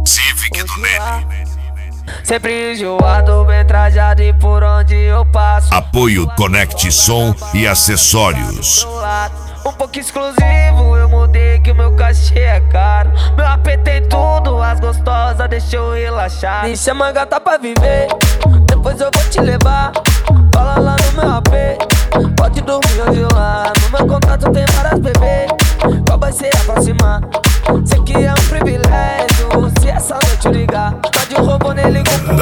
Civic do Nene. Sempre enjoado, bem trajado e por onde eu passo. Apoio Conect Som e Acessórios. Um pouco exclusivo, eu mudei que o meu cachê é caro. Meu AP tem tudo, as gostosas deixa eu relaxar. Me chama gata pra viver, depois eu vou te levar. Fala lá no meu AP, pode dormir hoje lá. No meu contrato tem várias bebês, qual vai ser a próxima? Sei que é um privilégio, se essa noite eu ligar, pode roubo nele com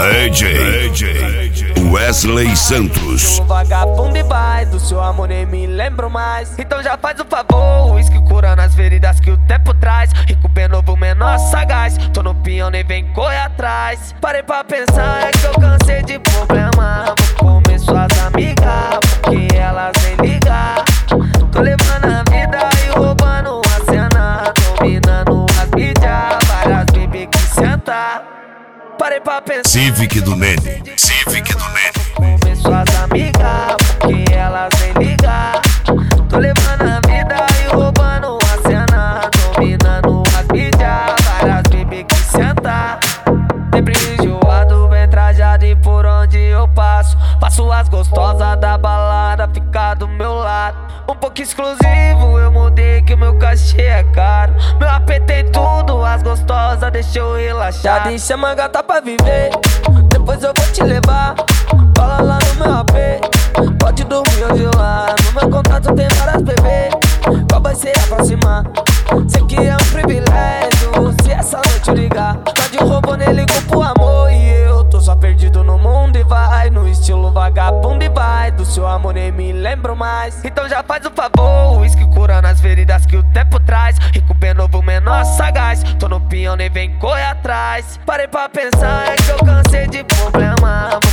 DJ Wesley Santos. Vagabundo e vai, do seu amor nem me lembro mais. Então já faz o favor, uísque cura nas feridas que o tempo traz. Rico bem novo, menor sagaz, tô no peão, nem vem correr atrás. Parei pra pensar, é que eu cansei de problema. Vou comer suas amigas, porque elas nem ligam. Tô levando a vida e roubando a cena, dominando as mídias, várias bebês que senta. Parei pra pensar, Civic do Nene. Civic do Nene. comer suas amigas, porque elas nem ligam. Tô levando a vida e roubando a cena, dominando as mídias, várias bebês que senta. Sempre enjoado, bem trajado e por onde eu passo. Faço as gostosas da balada ficar do meu lado. Um pouco exclusivo, eu mudei que o meu cachê é caro. Meu AP tem tudo, as gostosas deixa eu relaxar. Me chama gata pra viver, depois eu vou te levar. Fala lá no meu AP, pode dormir hoje lá. No meu contrato tem várias bebês, qual vai ser a próxima? Sei que é um privilégio, se essa noite eu ligar, pode roubo nele pro amor. E eu tô só perdido no mundo e vai, no estilo vagabundo e vai. Do seu amor nem me lembro mais. Então já faz o favor, uísque cura nas feridas que o tempo traz. Rico bem novo, menor sagaz, tô no peão, nem vem correr atrás. Parei pra pensar, é que eu cansei de problema.